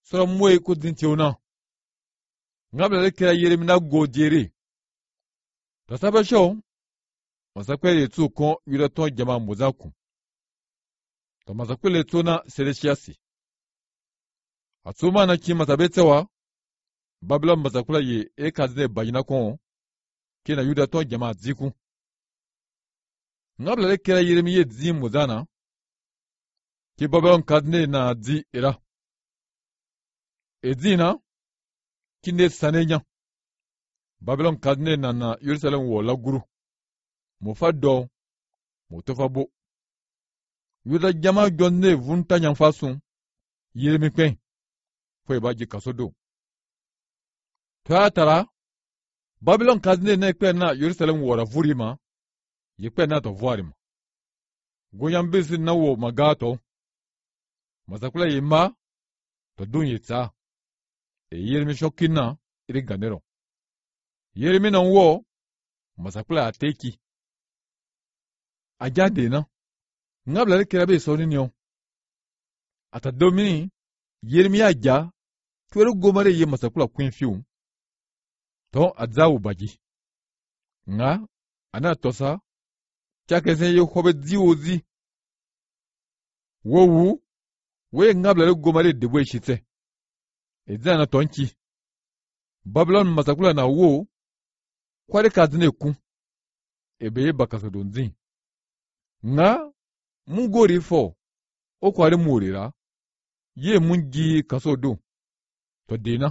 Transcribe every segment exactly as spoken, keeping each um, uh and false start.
sura mwe ku dintiona ngabla le kira Yeremi na godere ta sabasho masakwele tu kon yura ton jama muzaku ta masakwele tuna selesiasi atuma na ki masabetsewa Babylon masakula ye e kazne bajina kon kina yuda ton jama ziku ngabla le kira Yeremi ye zi muzana ki Babylon kazne na zi ira ezina kinde sanenya Babylon kazne na na Yerusalem wo laguru mufaddo mutofabo yuda jama jonne vunta nyam fasun Yeremi kwen fo baji kasodo Tara Babylon kazne na kwen na Yerusalem wo ravurima ye kwen na to voarima goyam bisi na wo magato masakula yima to dunye tsa e Yeremi shokina iri ganero Yeremi na wo masakula ateki ajade na ngabla le kerabe soni nyo ata domini Yeremi aja twero gomare ye masakula queen fiu to adzawu baji nga ana tosa chakese ye hobe ziwozi wowu we ngabla le gomare debwe shite ezana tonki Babylon masakula na wo kware kazine ku ebeye bakasodonzi nga mungori fo o kware murira ye mungi kasodo to dena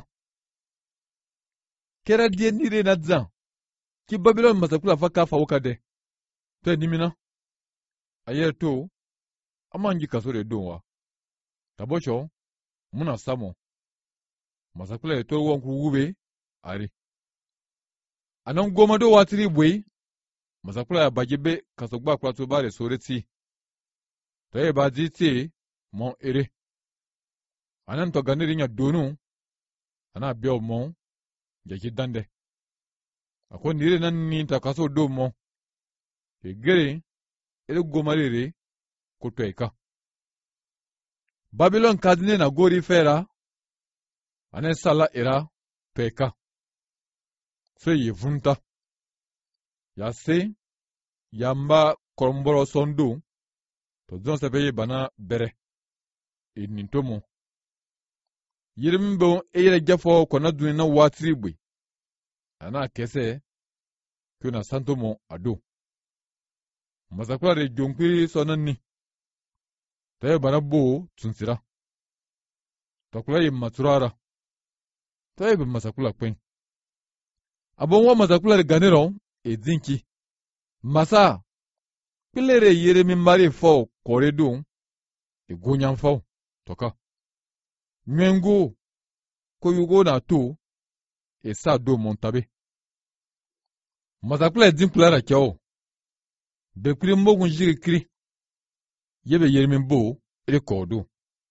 kera die nire na zan ki Babylon masakula faka fa wakade to nimina ayeto amangi kasore donwa tabosho muna samo masakula to wonku wube ari anan goma do watiri bwe masakula ya bajibe kasogba kwa to bare soreti to e baziti mon ere anan to ganiri nya donu ana bio mon jeki dande ako nire nan ni ta kaso do mon e gere ere goma rere ko to eka Babylon kazne na gori fera ane sala era peka so ye vunta ya se yamba koromboro sondo to zon se peye bana bere e nintomo Yeremi eyere jafo kona duni na watiri bwe ana kese kuna santomo ado masakula re jonkwi sonani taye bana bo tunsira takula ye maturara taye be masakula kwen abon wa masakula re ganero e zinki masa pilere Yeremi mari fo koredo e gonyan fo toka Nwengo ko yugo na to e sa do montabe masakula dinkula ra kyao be kuri mbogun jiri kiri yebe Yeremi bo ere kodo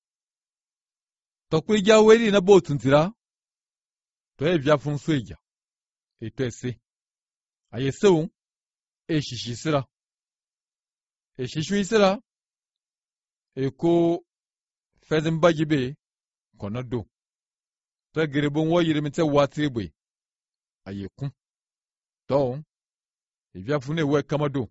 to kuri ja weri na bo tuntira to e via fun soja e to ese ayesewu e shishisira e shishuisira e ko fezin bajibe konado to gerebon wo Yeremi te watiri bwe ayekun to e via fun e we kamado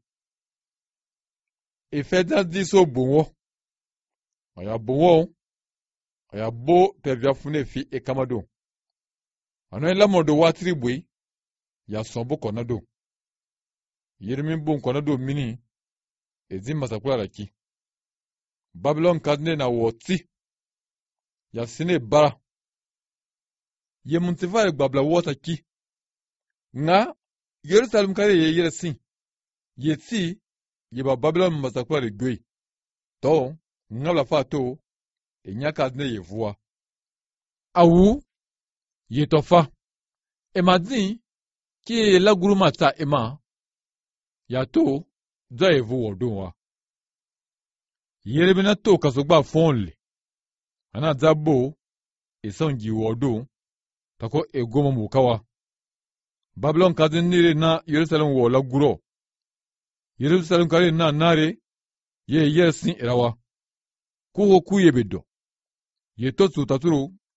e feda diso bonwo aya bonwo aya bo te via fun e fi e kamado ano ela modo watiri bwe ya sobo konado Yeremi bon konado mini ezin masakula raki Babylon kazne na woti ya sine bara ye muntifa e gbabla wota ki nga Yerusalem kare ye yere sin ye ti ye ba Babylon masakula re gwe to nga la fato e nya kazne ye vua awu ye tofa e madin ki la guru mata ema ya to do e vu odunwa Yeremi na to kasogba fonle ana zabo e sonji wodo tako e goma mukawa Babylon kazin nire na Yerusalem wo la guro Yerusalem kare na nare ye yesin irawa kuho kuye bedo ye to su taturu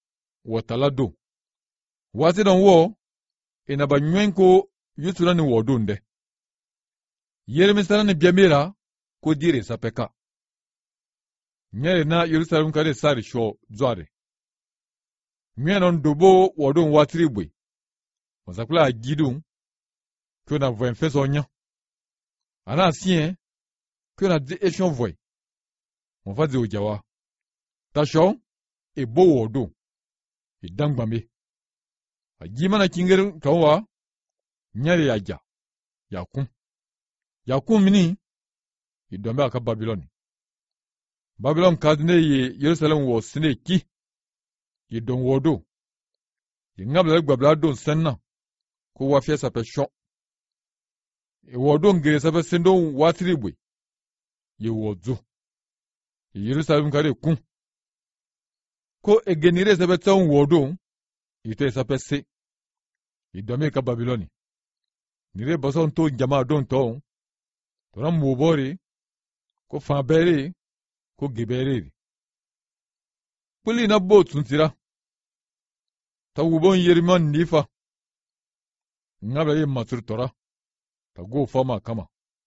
watala do. Wati don wo ina ba nywenko yutuna ni wodunde. Yeremi sana ni biamira ko dire sapeka. Nyere na Yerusalem kare sari sho zware. Mwenon dobo wodun watribwe. Masakula agidun que na voie fait son ana ancien que na di échon voie on va dire au jawa tachon e bo wodo e dangbame agima na kingeru tawa nyare yaja yakun yakun mini e dombe aka Babylon Babylon kadne ye Jerusalem wo sneki e don wodo e ngabla gbabla don senna ko wa fiesa pechon e wodon gere sabe sendo watribwe ye wodzo e Jerusalem kare kun ko egenire sabe tan wodon ite sabe se e domi ka Babyloni nire boson to jama don to to ram mobori ko fabere ko gebere puli na botun tira ta wubon yeriman nifa ngabla ye matur tora ta go fama kama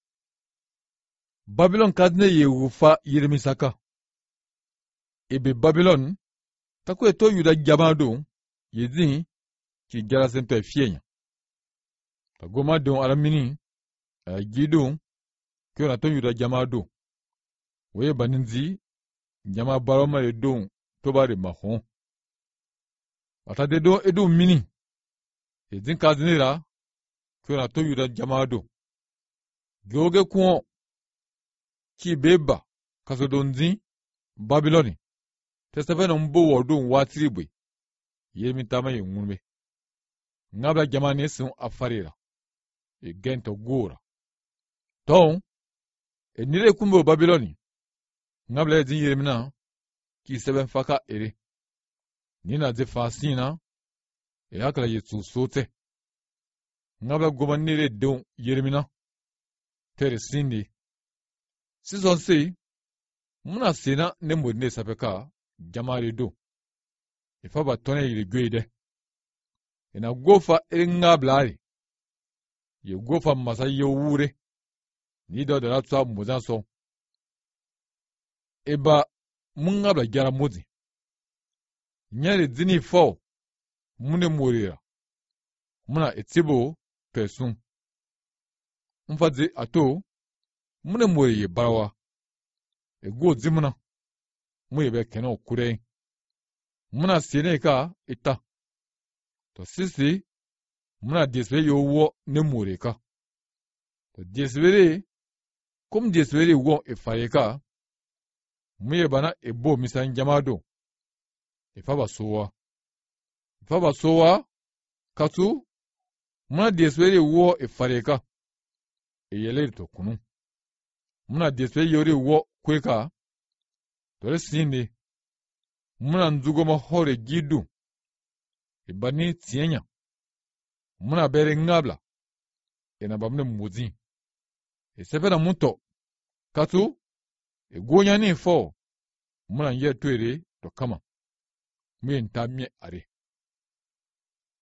Babylon kadne ye wufa yirimisaka ebe Babylon ta ko eto yuda jamado yezin ki gara sento fienya ta goma don alamini a gido ko na to yuda jamado we baninzi jama baroma e don to bare mahon ata de do edu mini yezin kadnira ko na to yuda jamado goge kuo ki beba kasodonzi Babyloni tesafe no mbo wodun watribwe yemi tama yunwe ngabla jamane sun afarira e gento gora ton e nire kumbo Babyloni ngabla ezin yemina ki seben faka ere nina ze fasina e hakla yesu sote ngabla gomanire don yemina tere sindi Sison si, muna sena ne modne sapeka jamari do. Ifa ba tone yiri gwede. Ina gofa inga blari. Ye gofa masa ye wure. Ni do da tsa muzan so. Eba munga bla jara mozi. Nyari zini fo. Mune morira. Muna etibo pesun. Mfazi ato. Mune mori ye barawa e go zimuna mu ye be keno kure muna sene ka ita to sisi muna desbe yo wo ne mori ka to desbere kum desbere wo e fare ka mu ye bana e bo misan jamado e fa ba sowa e fa ba sowa katu muna desbere wo e fare ka e yele to kunu muna despe yori wo kweka tore sinde muna nzugoma hore gidu ibani tienya muna bere ngabla ena bamne muzi e sepena muto katu e gonya ni fo muna ye twere to kama mu entamye are